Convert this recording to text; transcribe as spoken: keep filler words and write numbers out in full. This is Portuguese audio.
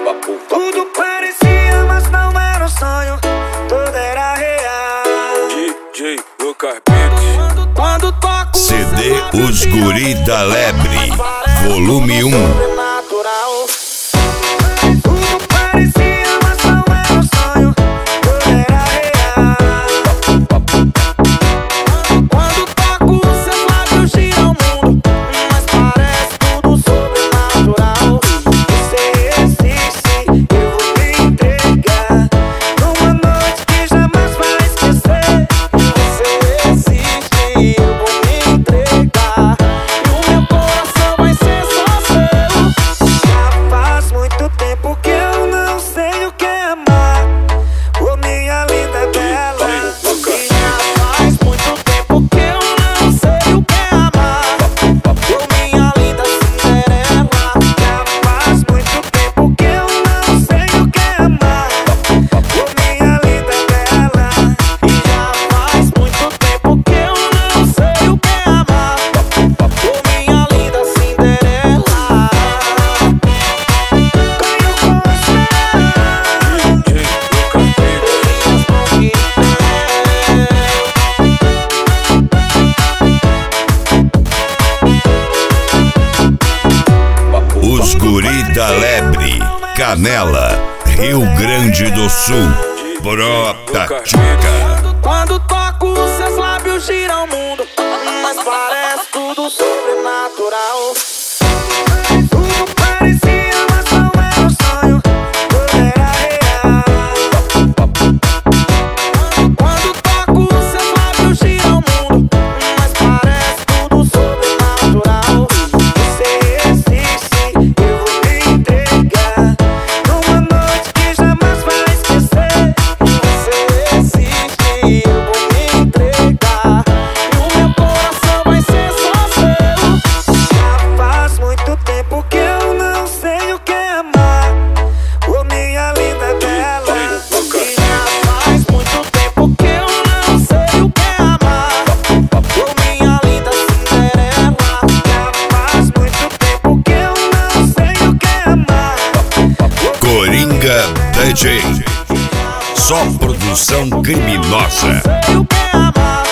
Tudo parecia, mas não era um sonho, tudo era real. D J Lucas Beats. Quando toco C D Os Guri da Lebre, volume um. Sobrenatural. Tudo parecia, mas não era um sonho, tudo era real. Quando toco, seus lábios giram o mundo, mas parece tudo sobrenatural. Você existe, eu vou me entregar numa noite que jamais vai esquecer. Você existe, eu vou me entregar e o meu coração vai ser só seu. Já faz muito tempo que eu não sei o que é amar, ô minha linda bela. E já faz muito tempo que eu não sei o que é amar, ô minha linda Cinderela. Já faz muito tempo que eu não sei o que é amar, ô minha linda bela. E já faz muito tempo que eu não sei o que é amar, ô minha linda Cinderela. Ganho com você, D J Lucas Beats. Os Guri da Lebre, Canela, Rio Grande do Sul. Brota Tchuca. Quando toco, seus lábios giram o mundo, mas parece tudo sobrenatural. Tudo parecia, mas não era um sonho, tudo era real. Quando toco, seus lábios giram o mundo, mas parece tudo sobrenatural. Você existe, eu vou me entregar numa noite que jamais vai esquecer. Você existe, eu vou me entregar e o meu coração vai ser só seu. Já faz muito tempo que eu não sei o que é amar, ô minha linda bela. E já faz muito tempo que eu não sei o que é amar, ô minha linda Cinderela. Já faz muito tempo que eu não sei o que é amar. Coringa D J. Só produção criminosa. Sei o que é amar.